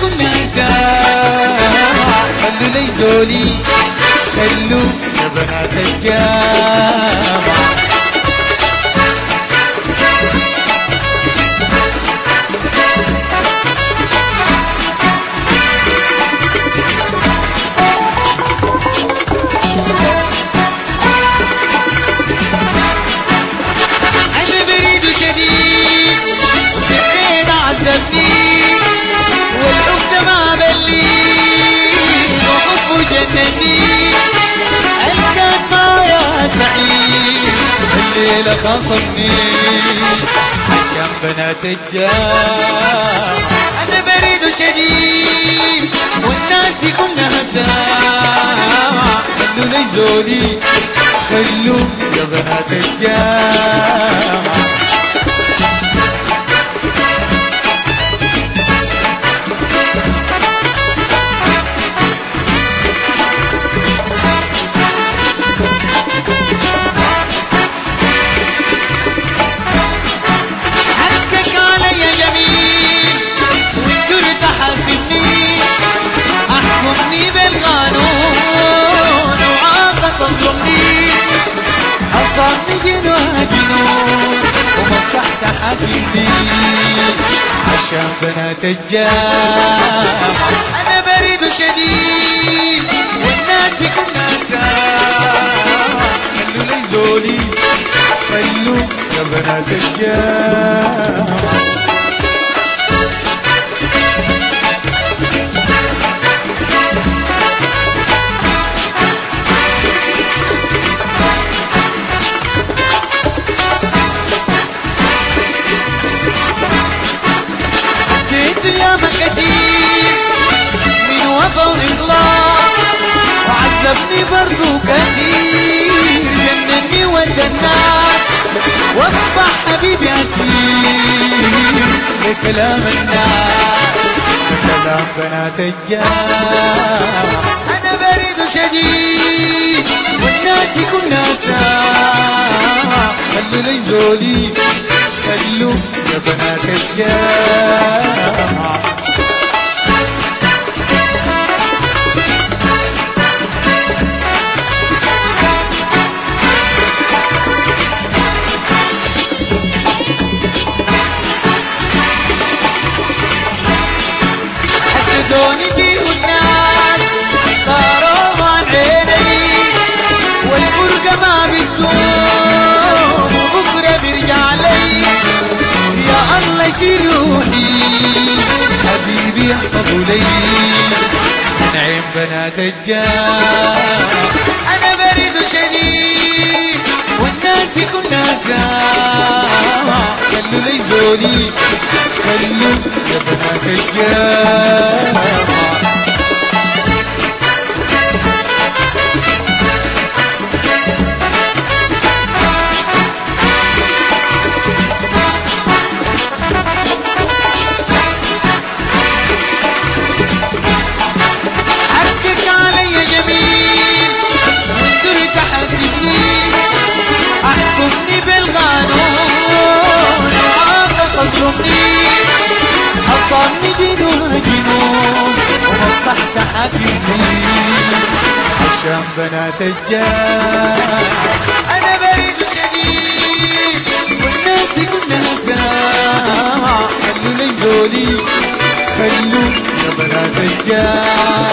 كنا سوا خلوا لي زولي خلوا يا بنات الجامعة. والحب ده ما بلي وحبه جنني الكان معايا سعيد الليلة خاصمني عشان بنات الجامعة. أنا بريد شديد والناس دي كلها سامعة خلوا لي زولي خلوا يا بنات الجامعة. احكمني بالقانون وعاقب تظلمني حصلني جنون ومسح تحكمني عشان بنات الجامعة. انا بريد شديد والناس دي كلها سامعة خلوا لي زولي خلوا يا بنات الجامعة. يا مكتير من وفا وإخلاص وعذبني برضو كثير جنني ودى الناس واصبح حبيبي أسير لكلام الناس وكلام بنات الجامعة. أنا بريد شديد والناس دي كلها سامعة خلوا لي زولي خلوا يا بنات الجامعة. حسدوني فيه الناس طاروا عن عيني والفرقة ما بتدوم وبكرة بيرجع لي يا الله شيل روحي حبيبي احفظوا لي نعيم بنات الجامعة. أنا بريد شديد والناس دي كلها سامعة خلوا لي زولي خلوا يا بنات الجامعة. احكمني بالقانون وعاقب تظلمني حصلني جنون ومسح تحكمني عشان بنات الجامعة. أنا بريد شديد والناس دي كلها سامعة خلوا لي زولي خلوا يا بنات الجامعة.